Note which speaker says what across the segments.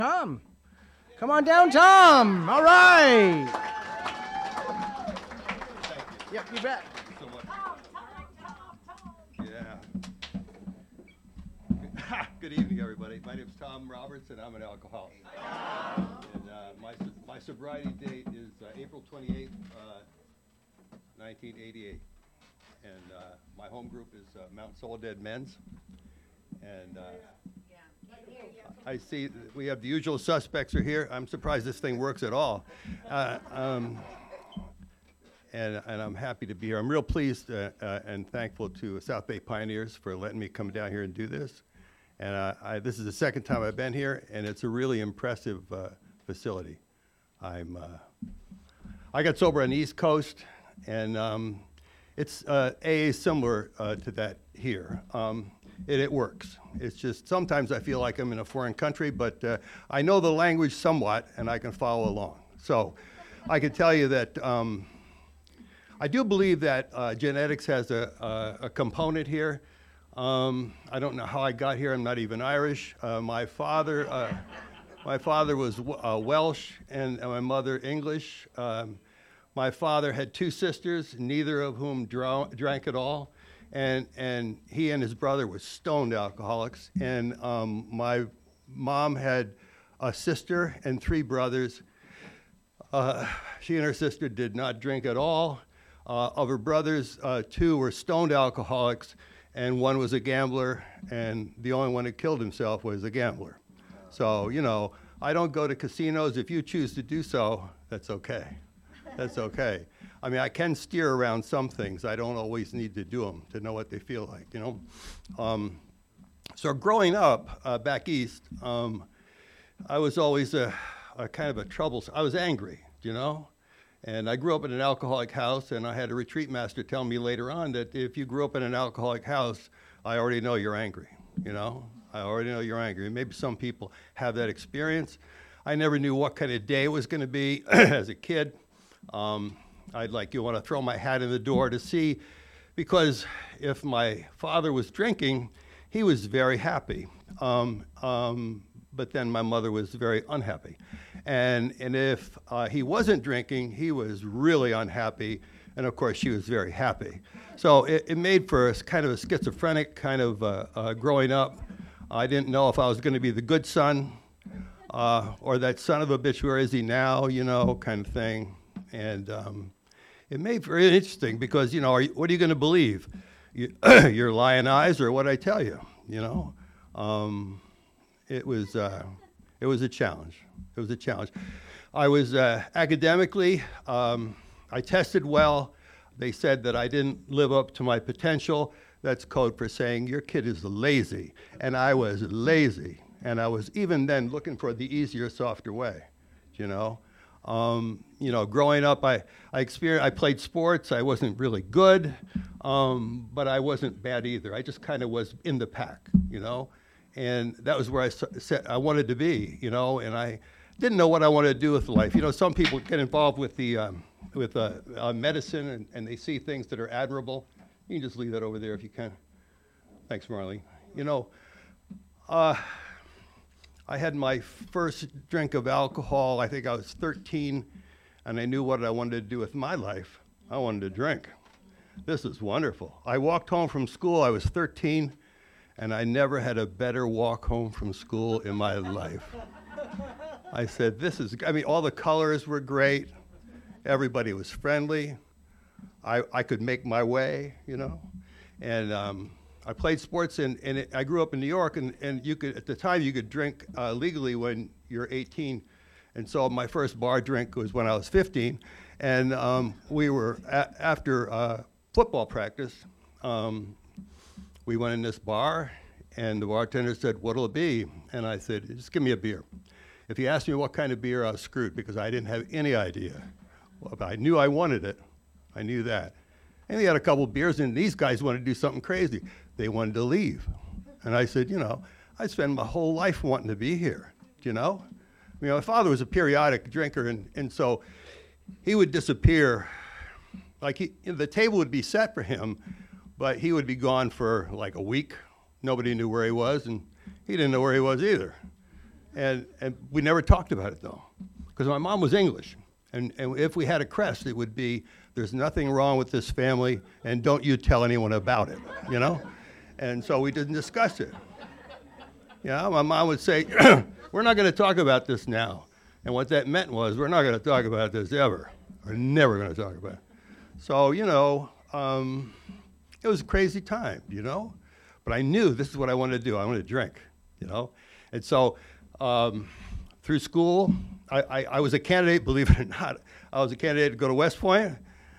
Speaker 1: Tom. Come on down, Tom. All right. Yep, you bet.
Speaker 2: So much. Yeah. Good evening, everybody. My name's Tom Roberts, and I'm an alcoholic. And my sobriety date is April 28th, 1988. And my home group is Mount Soledad Men's. And I see we have the usual suspects are here. I'm surprised this thing works at all. And I'm happy to be here. I'm real pleased and thankful to South Bay Pioneers for letting me come down here and do this. And this is the second time I've been here, and it's a really impressive facility. I got sober on the East Coast, and it's AA similar to that here. It works. It's just sometimes I feel like I'm in a foreign country, but I know the language somewhat, and I can follow along. So I can tell you that I do believe that genetics has a component here. I don't know how I got here. I'm not even Irish. My father was Welsh, and my mother English. My father had two sisters, neither of whom drank at all. And he and his brother were stoned alcoholics. And my mom had a sister and three brothers. She and her sister did not drink at all. Of her brothers, two were stoned alcoholics, and one was a gambler, and the only one that killed himself was a gambler. So, you know, I don't go to casinos. If you choose to do so, that's okay. That's okay. I mean, I can steer around some things. I don't always need to do them to know what they feel like, you know. So growing up back east, I was always a kind of a troublesome. I was angry, you know. And I grew up in an alcoholic house, and I had a retreat master tell me later on that if you grew up in an alcoholic house, I already know you're angry, you know. I already know you're angry. Maybe some people have that experience. I never knew what kind of day it was going to be as a kid. I'd want to throw my hat in the door to see, because if my father was drinking, he was very happy. But then my mother was very unhappy. And if he wasn't drinking, he was really unhappy. And of course, she was very happy. So it made for a kind of a schizophrenic kind of growing up. I didn't know if I was going to be the good son or that son of a bitch, where is he now, you know, kind of thing. And it made for interesting because, you know, what are you going to believe? Your lying eyes or what I tell you, you know? It was a challenge. It was a challenge. I was academically, I tested well. They said that I didn't live up to my potential. That's code for saying your kid is lazy. And I was lazy. And I was even then looking for the easier, softer way, you know? You know, growing up, I played sports. I wasn't really good, but I wasn't bad either. I just kind of was in the pack, you know? And that was where I said I wanted to be, you know, and I didn't know what I wanted to do with life. You know, some people get involved with medicine and they see things that are admirable. You can just leave that over there if you can. Thanks, Marlene. You know, I had my first drink of alcohol, I think I was 13, and I knew what I wanted to do with my life. I wanted to drink. This is wonderful. I walked home from school, I was 13, and I never had a better walk home from school in my life. I said, all the colors were great. Everybody was friendly. I could make my way, you know. And I played sports, and I grew up in New York, and you could, at the time, you could drink legally when you're 18. And so my first bar drink was when I was 15. And we were, after football practice, we went in this bar, and the bartender said, "What'll it be?" And I said, "Just give me a beer." If he asked me what kind of beer, I was screwed because I didn't have any idea. Well, I knew I wanted it. I knew that. And he had a couple beers, and these guys wanted to do something crazy. They wanted to leave. And I said, you know, I spent my whole life wanting to be here, you know? You know, my father was a periodic drinker, and so he would disappear. Like, the table would be set for him, but he would be gone for like a week. Nobody knew where he was, and he didn't know where he was either. And we never talked about it, though, because my mom was English. And if we had a crest, it would be, there's nothing wrong with this family, and don't you tell anyone about it, you know? And so we didn't discuss it. Yeah, my mom would say, we're not going to talk about this now. And what that meant was, we're not going to talk about this ever. We're never going to talk about it. So, you know, it was a crazy time, you know? But I knew this is what I wanted to do. I wanted to drink, you know? And so through school, I was a candidate, believe it or not. I was a candidate to go to West Point.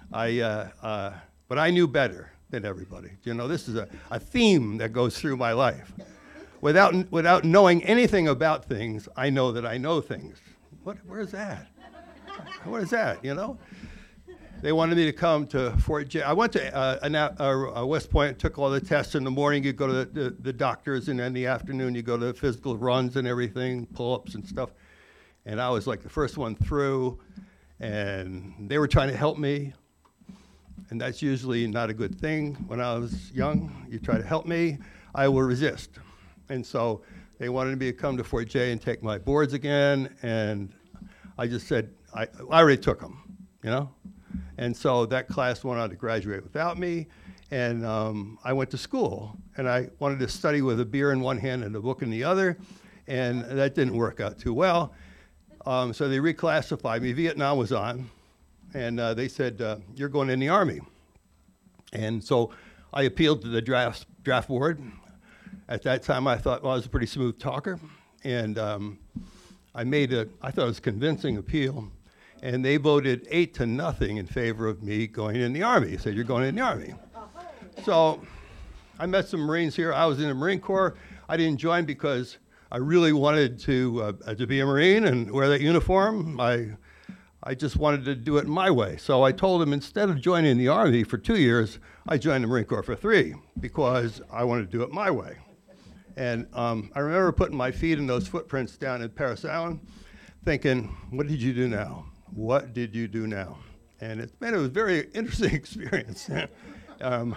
Speaker 2: But I knew better than everybody. You know, this is a theme that goes through my life. Without knowing anything about things, I know that I know things. Where's that? What is that, you know? They wanted me to come to Fort Jay. I went to West Point, took all the tests in the morning. You go to the doctors, and in the afternoon you go to physical runs and everything, pull-ups and stuff. And I was like the first one through, and they were trying to help me. And that's usually not a good thing. When I was young, you try to help me, I will resist. And so they wanted me to come to Fort Jay and take my boards again, and I just said, I already took them, you know? And so that class went on to graduate without me, and I went to school, and I wanted to study with a beer in one hand and a book in the other, and that didn't work out too well. So they reclassified me. Vietnam was on, and they said, you're going in the Army. And so I appealed to the draft board. At that time, I thought, well, I was a pretty smooth talker, and I thought it was a convincing appeal, and they voted 8-0 in favor of me going in the Army. They said, you're going in the Army. So I met some Marines here. I was in the Marine Corps. I didn't join because I really wanted to be a Marine and wear that uniform. I just wanted to do it my way. So I told them, instead of joining the Army for 2 years, I joined the Marine Corps for 3 because I wanted to do it my way. And I remember putting my feet in those footprints down in Parris Island, thinking, what did you do now? What did you do now? And it was a very interesting experience. Now,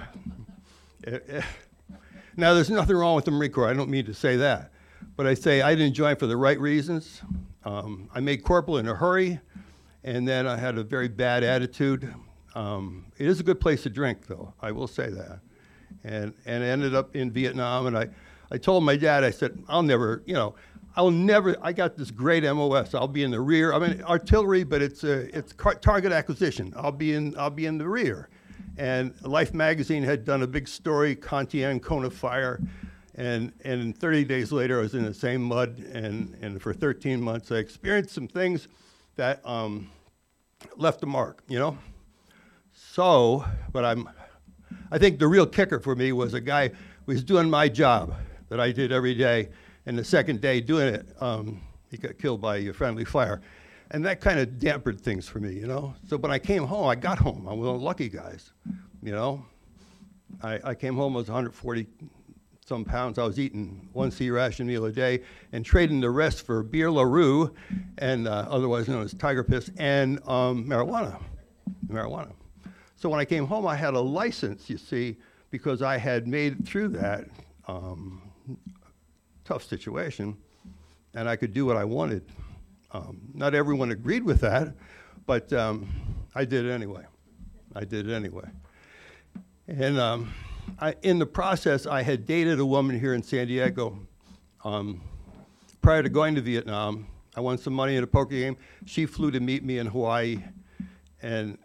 Speaker 2: there's nothing wrong with the Marine Corps. I don't mean to say that. But I say I didn't join for the right reasons. I made corporal in a hurry, and then I had a very bad attitude. It is a good place to drink, though. I will say that. And I ended up in Vietnam, and I told my dad, I said, I got this great MOS. I'll be in the rear. I mean, artillery, but it's target acquisition. I'll be in the rear. And Life magazine had done a big story, Contian Cone of Fire, and 30 days later I was in the same mud, and for 13 months I experienced some things that left a mark, you know? So, but I think the real kicker for me was a guy who was doing my job that I did every day, and the second day doing it, he got killed by a friendly fire. And that kind of dampened things for me, you know? So when I came home, I got home. I'm one of the lucky guys, you know? I came home, I was 140 some pounds. I was eating 1 C ration meal a day and trading the rest for beer LaRue, and otherwise known as Tiger Piss, and marijuana. So when I came home, I had a license, you see, because I had made it through that tough situation, and I could do what I wanted. Not everyone agreed with that, but I did it anyway. And in the process, I had dated a woman here in San Diego. Prior to going to Vietnam, I won some money in a poker game. She flew to meet me in Hawaii, and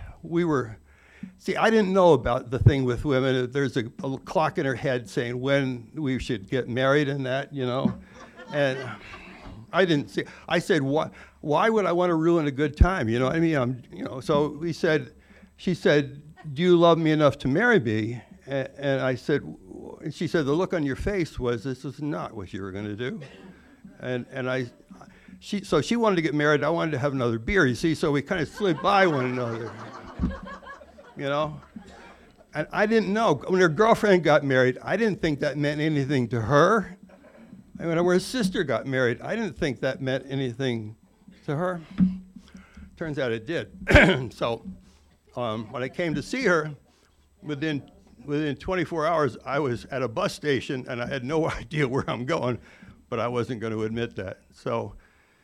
Speaker 2: I didn't know about the thing with women. There's a clock in her head saying when we should get married and that, you know. And I didn't see. I said, why would I want to ruin a good time? You know what I mean? So she said, do you love me enough to marry me? And I said, she said, the look on your face was, this is not what you were going to do. So she wanted to get married. I wanted to have another beer, you see, so we kind of slid by one another, you know? And I didn't know. When her girlfriend got married, I didn't think that meant anything to her. And when her sister got married, I didn't think that meant anything to her. Turns out it did. So when I came to see her, within 24 hours, I was at a bus station, and I had no idea where I'm going, but I wasn't going to admit that. So,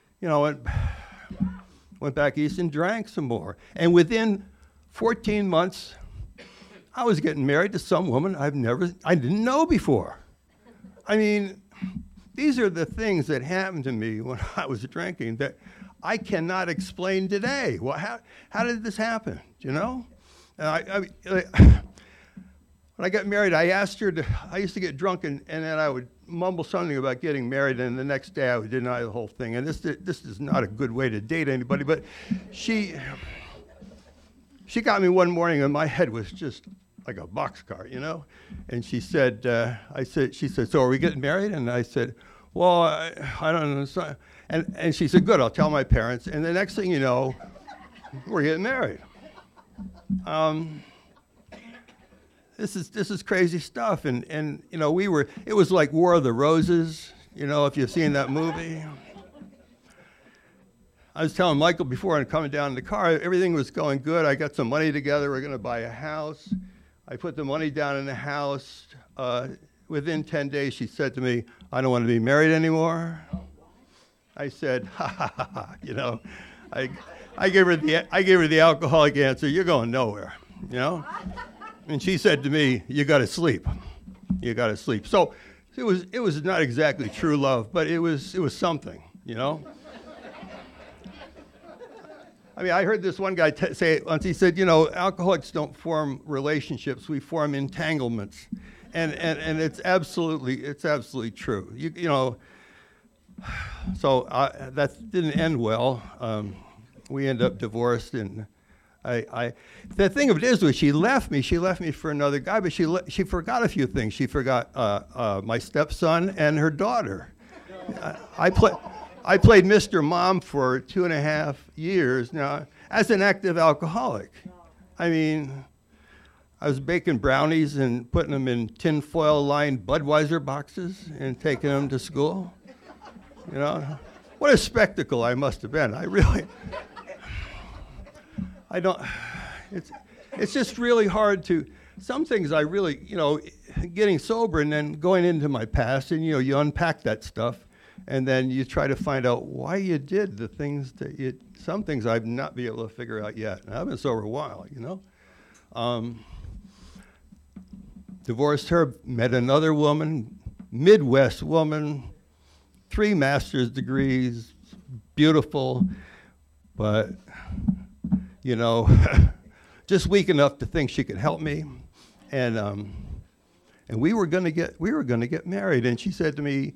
Speaker 2: went back east and drank some more. And within 14 months, I was getting married to some woman I didn't know before. I mean, these are the things that happened to me when I was drinking that I cannot explain today. Well, how did this happen? And when I got married, I asked her I used to get drunk and then I would mumble something about getting married, and the next day I would deny the whole thing. And this is not a good way to date anybody, but she got me one morning and my head was just like a boxcar, And she said, she said, so are we getting married? And I said, well, I don't know. So, and she said, good, I'll tell my parents. And the next thing you know, we're getting married. This is crazy stuff. And it was like War of the Roses, if you've seen that movie. I was telling Michael before and coming down in the car, everything was going good. I got some money together. We're going to buy a house. I put the money down in the house. Within 10 days, she said to me, I don't want to be married anymore. I said, ha, ha, ha, ha. I gave her the alcoholic answer, you're going nowhere, And she said to me, you got to sleep. You got to sleep. So it was not exactly true love, but it was something, I mean, I heard this one guy say it once. He said, alcoholics don't form relationships; we form entanglements, and it's absolutely true. So that didn't end well. We ended up divorced, and the thing of it is, she left me for another guy, but she forgot a few things. She forgot my stepson and her daughter. I played Mr. Mom for 2.5 years now as an active alcoholic. I mean, I was baking brownies and putting them in tinfoil-lined Budweiser boxes and taking them to school. What a spectacle I must have been. It's just really hard to, some things I really, getting sober and then going into my past and, you unpack that stuff. And then you try to find out why you did the things that some things I've not been able to figure out yet. And I've been sober a while, Divorced her, met another woman, Midwest woman, 3 master's degrees, beautiful, but, just weak enough to think she could help me. And we were gonna get married. And she said to me,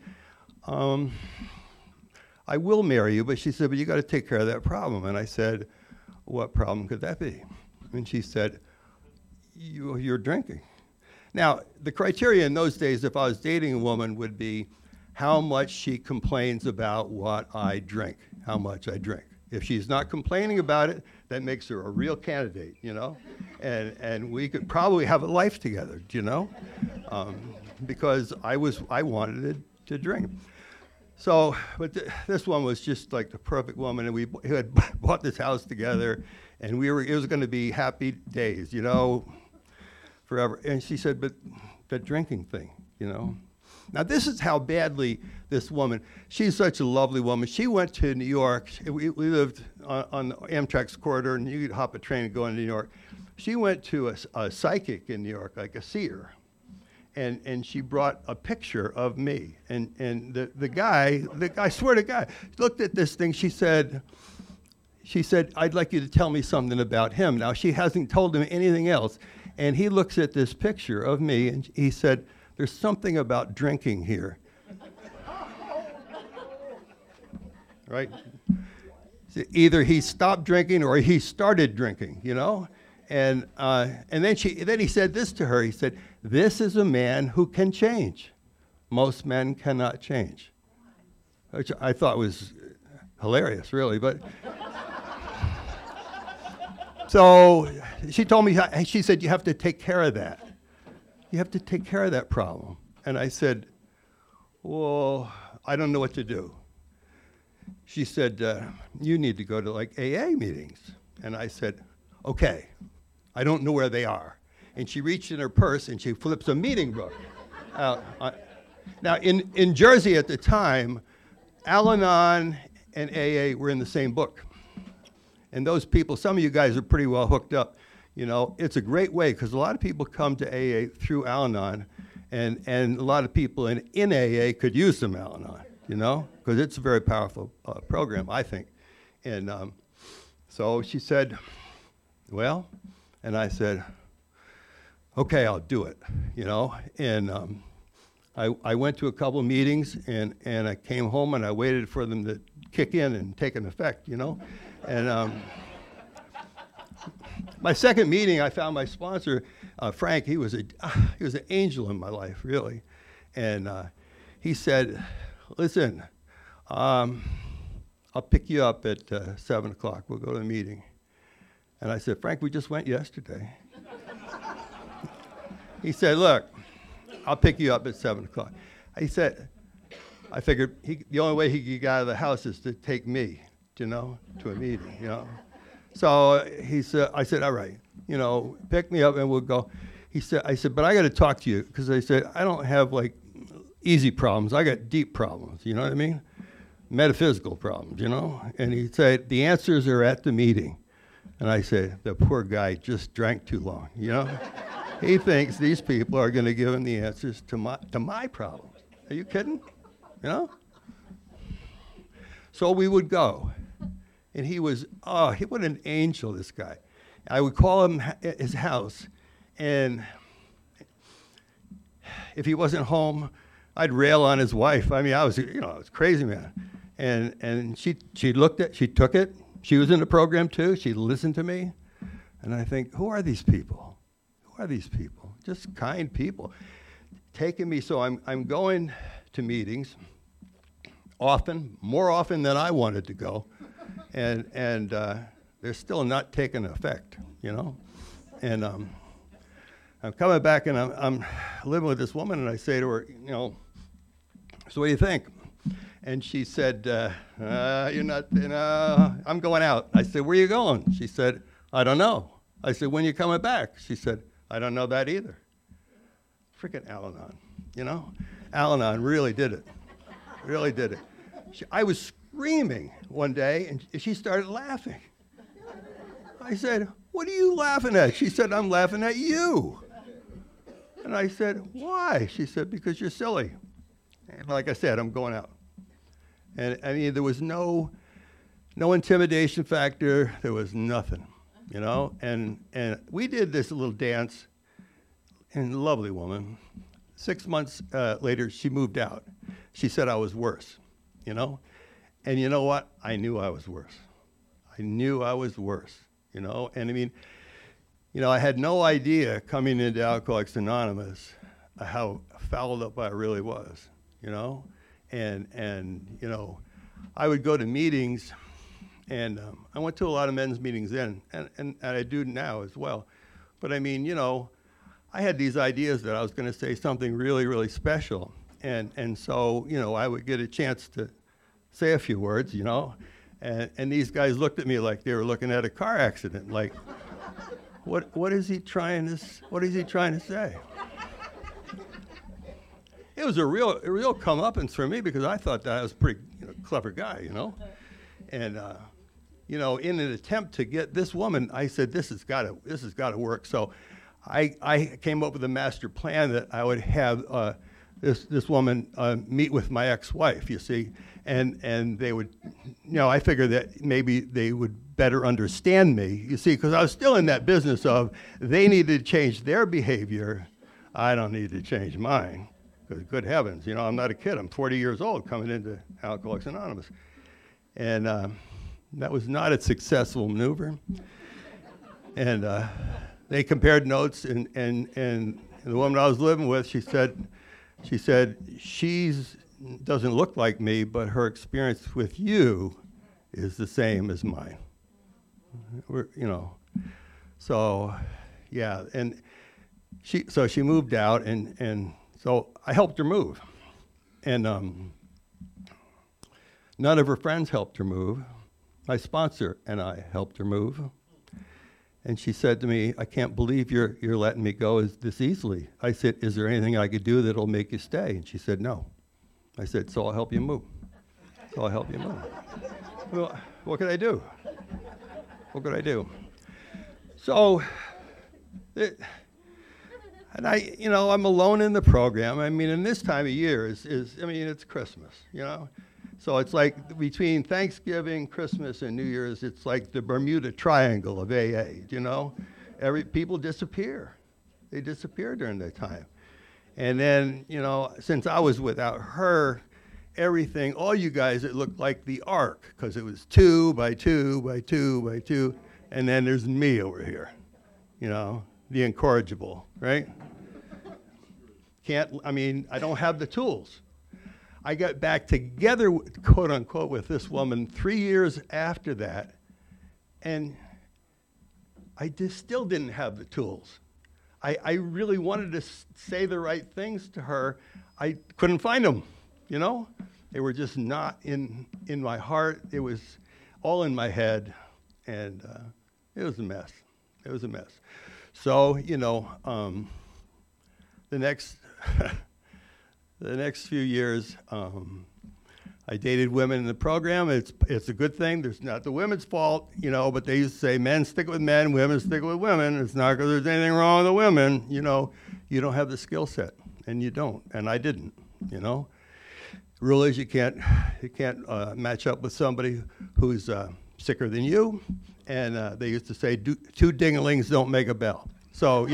Speaker 2: I will marry you, but she said, but you got to take care of that problem. And I said, what problem could that be? And she said, you're drinking. Now, the criteria in those days, if I was dating a woman, would be how much she complains about what I drink, how much I drink. If she's not complaining about it, that makes her a real candidate, and we could probably have a life together, because I wanted to drink. So, but this one was just like the perfect woman, and we had bought this house together, and it was going to be happy days, forever. And she said, but the drinking thing, Now, this is how badly this woman, she's such a lovely woman. She went to New York. We lived on the Amtrak's corridor, and you could hop a train and go into New York. She went to a psychic in New York, like a seer. And she brought a picture of me. And the guy, I swear to God, looked at this thing. She said, I'd like you to tell me something about him. Now, she hasn't told him anything else. And he looks at this picture of me, and he said, there's something about drinking here. Right? Either he stopped drinking or he started drinking, And then he said this to her. He said, this is a man who can change. Most men cannot change. Which I thought was hilarious, really. But so she told me, she said, you have to take care of that. You have to take care of that problem. And I said, well, I don't know what to do. She said, you need to go to like AA meetings. And I said, okay. I don't know where they are. And she reached in her purse and she flips a meeting book out. Now, in Jersey at the time, Al-Anon and AA were in the same book. And those people, some of you guys are pretty well hooked up. You know, it's a great way because a lot of people come to AA through Al-Anon, and a lot of people in AA could use some Al-Anon, you know, because it's a very powerful program, I think. And so she said, well, and I said, okay, I'll do it, you know. And I went to a couple of meetings, and I came home, and I waited for them to kick in and take an effect, you know. And my second meeting, I found my sponsor, Frank. He was an angel in my life, really. And he said, listen, I'll pick you up at 7 o'clock. We'll go to the meeting. And I said, Frank, we just went yesterday. He said, look, I'll pick you up at 7 o'clock. He said, I figured the only way he could get out of the house is to take me, you know, to a meeting, you know. So he said, I said, all right, you know, pick me up and we'll go. I said, but I got to talk to you, because I said, I don't have like easy problems. I got deep problems, you know what I mean? Metaphysical problems, you know? And he said, the answers are at the meeting. And I said, the poor guy just drank too long, you know? He thinks these people are going to give him the answers to my problems. Are you kidding? You know? So we would go. And he was, what an angel, this guy. I would call him at his house, and if he wasn't home, I'd rail on his wife. I mean, I was crazy, man. And she took it. She was in the program too. She listened to me. And I think, who are these people? Who are these people? Just kind people. Taking me, so I'm going to meetings often, more often than I wanted to go. And they're still not taking effect, you know? And I'm coming back, and I'm living with this woman, and I say to her, you know, so what do you think? And she said, you're not, you know, I'm going out. I said, where are you going? She said, I don't know. I said, when are you coming back? She said, I don't know that either. Freaking Al-Anon, you know? Al-Anon really did it. Really did it. I was screaming one day, and she started laughing. I said, what are you laughing at? She said, I'm laughing at you. And I said, why? She said, because you're silly. And like I said, I'm going out. And I mean, there was no intimidation factor. There was nothing, you know? And we did this little dance, and lovely woman. 6 months later, she moved out. She said I was worse, you know? And you know what? I knew I was worse. I knew I was worse, you know? And I mean, you know, I had no idea coming into Alcoholics Anonymous how fouled up I really was, you know? And you know, I would go to meetings, and I went to a lot of men's meetings then, and I do now as well. But I mean, you know, I had these ideas that I was going to say something really, really special. And so, you know, I would get a chance to say a few words, you know, and these guys looked at me like they were looking at a car accident, like, what is he trying to say? It was a real comeuppance for me, because I thought that I was a pretty clever guy, you know, and you know, in an attempt to get this woman, I said, this has got to work. So I came up with a master plan that I would have this woman meet with my ex-wife, you see, and they would, you know, I figured that maybe they would better understand me, you see, because I was still in that business of they needed to change their behavior. I don't need to change mine, because good heavens, you know, I'm not a kid. I'm 40 years old coming into Alcoholics Anonymous. And that was not a successful maneuver. And they compared notes, and the woman I was living with, she said, she doesn't look like me, but her experience with you is the same as mine. You know, so yeah, and she moved out, and so I helped her move, and none of her friends helped her move. My sponsor and I helped her move, And she said to me, I can't believe you're letting me go this easily. I said, is there anything I could do that'll make you stay? And she said, no. I said, so I'll help you move. So I'll help you move. Well, what could I do? What could I do? So, and I'm alone in the program. I mean, in this time of year it's Christmas, So it's like between Thanksgiving, Christmas, and New Year's, it's like the Bermuda Triangle of AA, People disappear. They disappear during that time. And then, since I was without her, all you guys, it looked like the Ark, because it was 2 by 2 by 2 by 2, and then there's me over here, the incorrigible, right? I don't have the tools. I got back together, quote unquote, with this woman 3 years after that, and I just still didn't have the tools. I really wanted to say the right things to her. I couldn't find them, They were just not in my heart. It was all in my head, and it was a mess. It was a mess. So, the next the next few years, I dated women in the program. It's a good thing. There's not the women's fault, but they used to say men stick with men, women stick with women. It's not because there's anything wrong with the women. You don't have the skill set, and you don't, and I didn't, The rule is you can't match up with somebody who's sicker than you, and they used to say two ding-a-lings don't make a bell. So,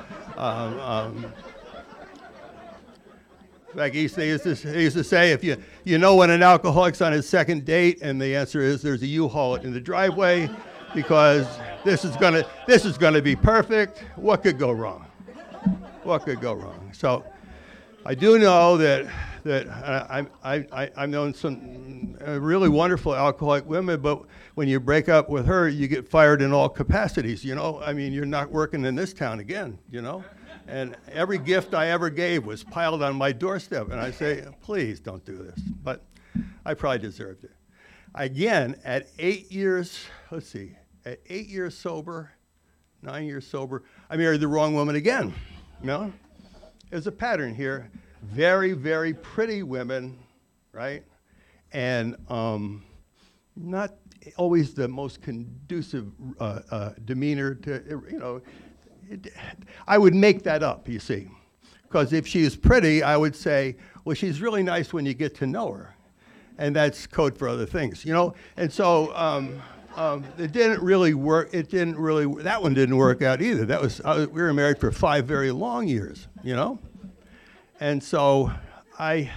Speaker 2: like they used to say, if you know when an alcoholic's on his second date, and the answer is there's a U-Haul in the driveway, because this is gonna be perfect. What could go wrong? What could go wrong? So, I do know that I've known some really wonderful alcoholic women, but when you break up with her, you get fired in all capacities. You're not working in this town again. And every gift I ever gave was piled on my doorstep. And I say, please don't do this. But I probably deserved it. Again, at 8 years, at 8 years sober, 9 years sober, I married the wrong woman again. There's a pattern here. Very, very pretty women, right? And not always the most conducive demeanor to, I would make that up, you see. Because if she is pretty, I would say, well, she's really nice when you get to know her. And that's code for other things, And so it didn't really work. That one didn't work out either. We were married for 5 very long years, And so I've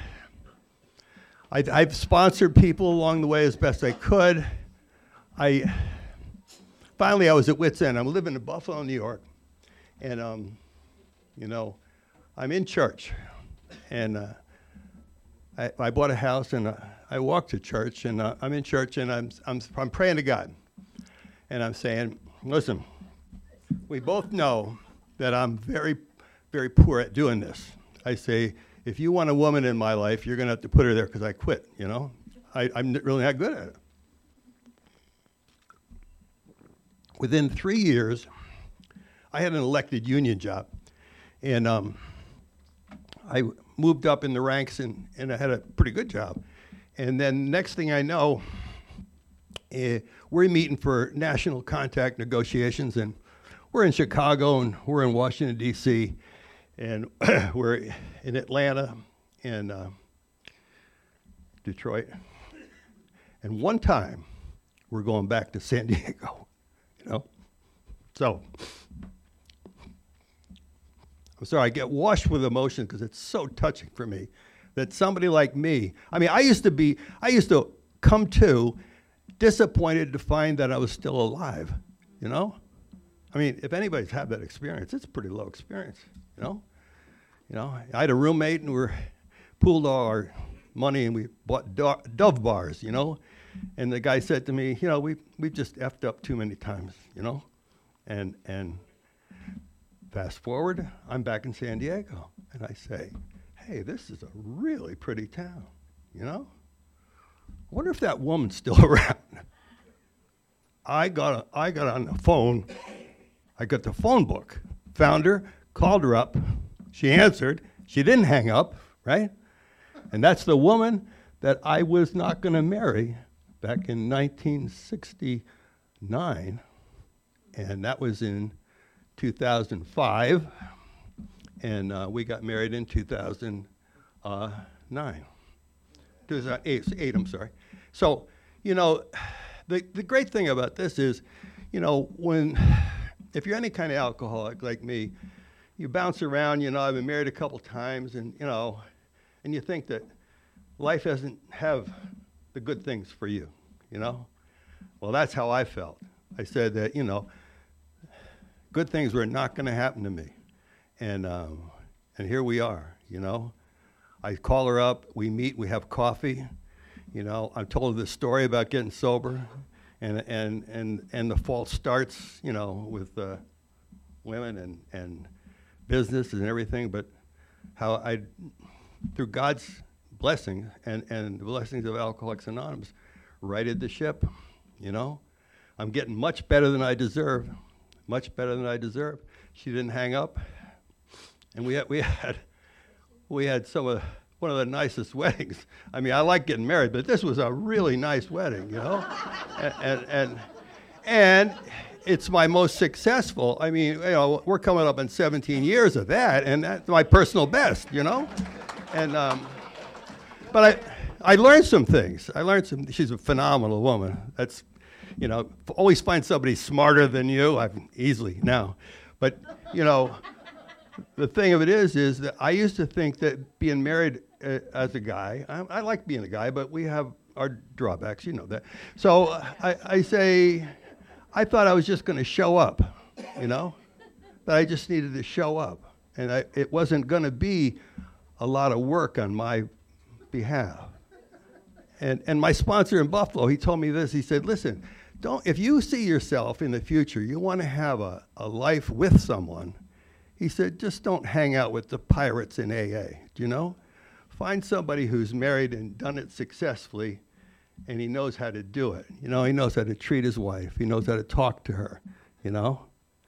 Speaker 2: sponsored people along the way as best I could. Finally, I was at wit's end. I'm living in Buffalo, New York. And, I'm in church, and I bought a house, and I walked to church, and I'm in church, and I'm praying to God, and I'm saying, listen, we both know that I'm very, very poor at doing this. I say, if you want a woman in my life, you're going to have to put her there because I quit, I'm really not good at it. Within 3 years, I had an elected union job, and I moved up in the ranks, and I had a pretty good job. And then next thing I know, we're meeting for national contact negotiations, and we're in Chicago, and we're in Washington, D.C., and we're in Atlanta and Detroit. And one time, we're going back to San Diego, So, I'm sorry, I get washed with emotion because it's so touching for me that somebody like me, I used to come to disappointed to find that I was still alive, If anybody's had that experience, it's a pretty low experience, I had a roommate, and we pooled all our money, and we bought Dove bars, And the guy said to me, we've just effed up too many times, And fast forward, I'm back in San Diego, and I say, hey, this is a really pretty town, I wonder if that woman's still around. I got on the phone I got the phone book, found her, called her up. She answered. She didn't hang up, right? And that's the woman that I was not going to marry back in 1969. And that was in 2005. And we got married in 2009. 2008, I'm sorry. So, you know, the great thing about this is, you know, if you're any kind of alcoholic like me, you bounce around, you know, I've been married a couple times, and, you know, and you think that life doesn't have the good things for you, you know? Well, that's how I felt. I said that, you know, good things were not going to happen to me. And here we are, you know? I call her up, we meet, we have coffee, you know? I told her this story about getting sober, and the false starts, you know, with women and business and everything, but how I, through God's blessing and the blessings of Alcoholics Anonymous, righted the ship, you know? I'm getting much better than I deserve, much better than I deserve. She didn't hang up, and we had one of the nicest weddings. I mean, I like getting married, but this was a really nice wedding, you know? and it's my most successful. I mean, you know, we're coming up on 17 years of that, and that's my personal best, you know? And, but I learned some things. She's a phenomenal woman. That's, you know, always find somebody smarter than you. I've easily now. But, you know, the thing of it is that I used to think that being married as a guy, I like being a guy, but we have our drawbacks, you know that. So I thought I was just going to show up, you know, that I just needed to show up. And it wasn't going to be a lot of work on my behalf. And my sponsor in Buffalo, he told me this. He said, listen, if you see yourself in the future, you want to have a life with someone, he said, just don't hang out with the pirates in AA, do you know? Find somebody who's married and done it successfully, and he knows how to do it. You know, he knows how to treat his wife. He knows how to talk to her, you know?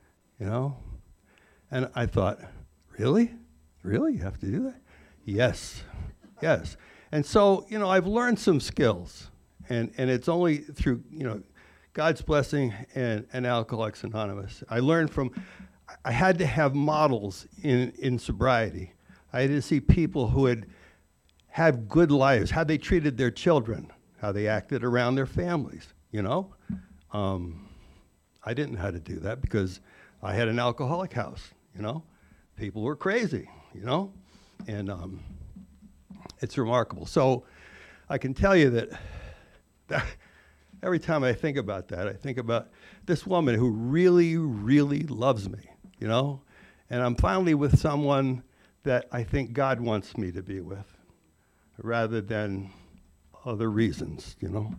Speaker 2: And I thought, really? Really? You have to do that? Yes. And so, you know, I've learned some skills, and it's only through, you know, God's blessing and Alcoholics Anonymous. I had to have models in sobriety. I had to see people who had good lives, how they treated their children, how they acted around their families, you know? I didn't know how to do that because I had an alcoholic house, you know? People were crazy, you know? And it's remarkable. So I can tell you that every time I think about that, I think about this woman who really, really loves me, you know? And I'm finally with someone that I think God wants me to be with, rather than other reasons, you know?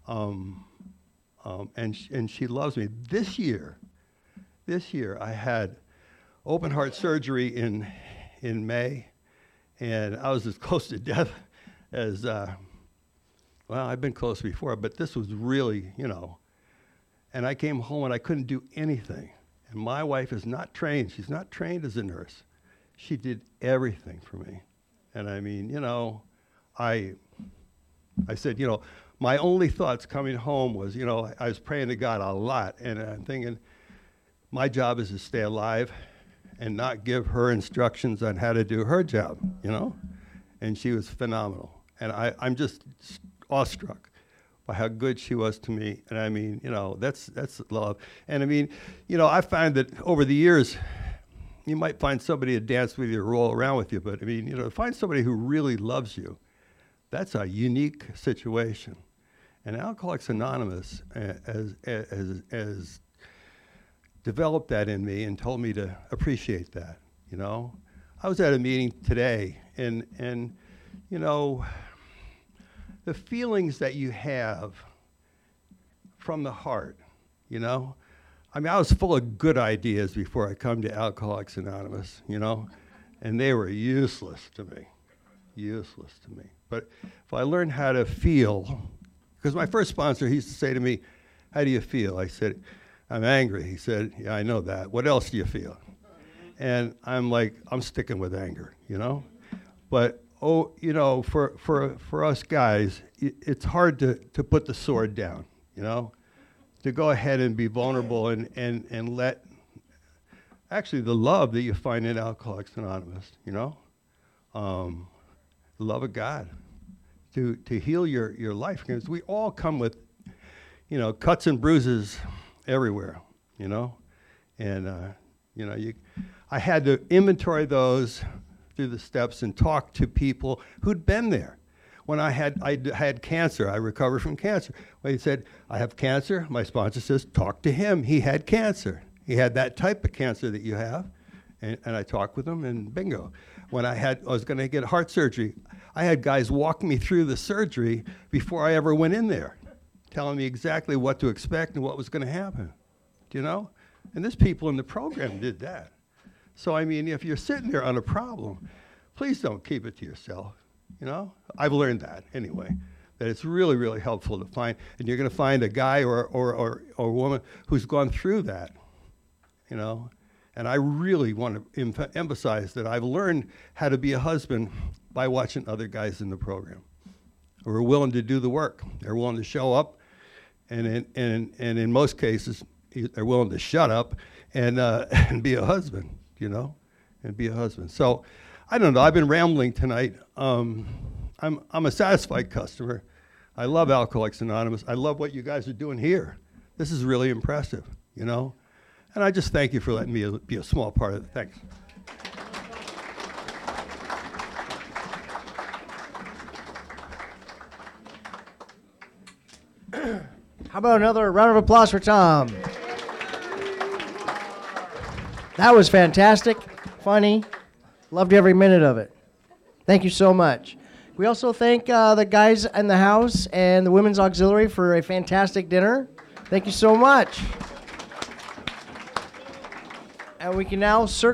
Speaker 2: And she loves me. This year, I had open heart surgery in May, and I was as close to death as, well, I've been close before, but this was really, you know, and I came home and I couldn't do anything. And my wife is not trained. She's not trained as a nurse. She did everything for me. And I mean, you know, I said, you know, my only thoughts coming home was, you know, I was praying to God a lot, and I'm thinking, my job is to stay alive and not give her instructions on how to do her job, you know? And she was phenomenal. And I'm just awestruck by how good she was to me. And I mean, you know, that's love. And I mean, you know, I find that over the years, you might find somebody to dance with you or roll around with you, but I mean, you know, to find somebody who really loves you, that's a unique situation. And Alcoholics Anonymous has developed that in me and told me to appreciate that, you know. I was at a meeting today, and you know, the feelings that you have from the heart, you know. I mean, I was full of good ideas before I come to Alcoholics Anonymous, you know, and they were useless to me. But if I learned how to feel, because my first sponsor, he used to say to me, how do you feel? I said, I'm angry. He said, yeah, I know that. What else do you feel? And I'm like, I'm sticking with anger, you know? But, you know, for us guys, it's hard to put the sword down, you know? To go ahead and be vulnerable and let, actually the love that you find in Alcoholics Anonymous, you know? The love of God to heal your life. Because we all come with, you know, cuts and bruises everywhere, you know? And, you know, I had to inventory those through the steps and talk to people who'd been there. When I had cancer, I recovered from cancer. When he said, I have cancer, my sponsor says, talk to him. He had cancer. He had that type of cancer that you have. And I talked with him, and bingo. When I was going to get heart surgery, I had guys walk me through the surgery before I ever went in there, telling me exactly what to expect and what was going to happen, you know? And there's people in the program did that. So, I mean, if you're sitting there on a problem, please don't keep it to yourself, you know? I've learned that anyway, that it's really, really helpful to find, and you're going to find a guy or a woman who's gone through that, you know? And I really want to emphasize that I've learned how to be a husband by watching other guys in the program who are willing to do the work. They're willing to show up, and in most cases, they're willing to shut up and be a husband, you know, and be a husband. So, I don't know. I've been rambling tonight. I'm a satisfied customer. I love Alcoholics Anonymous. I love what you guys are doing here. This is really impressive, you know. And I just thank you for letting me be a small part of it. Thanks.
Speaker 1: How about another round of applause for Tom? That was fantastic, funny, loved every minute of it. Thank you so much. We also thank the guys in the house and the Women's Auxiliary for a fantastic dinner. Thank you so much. And we can now circle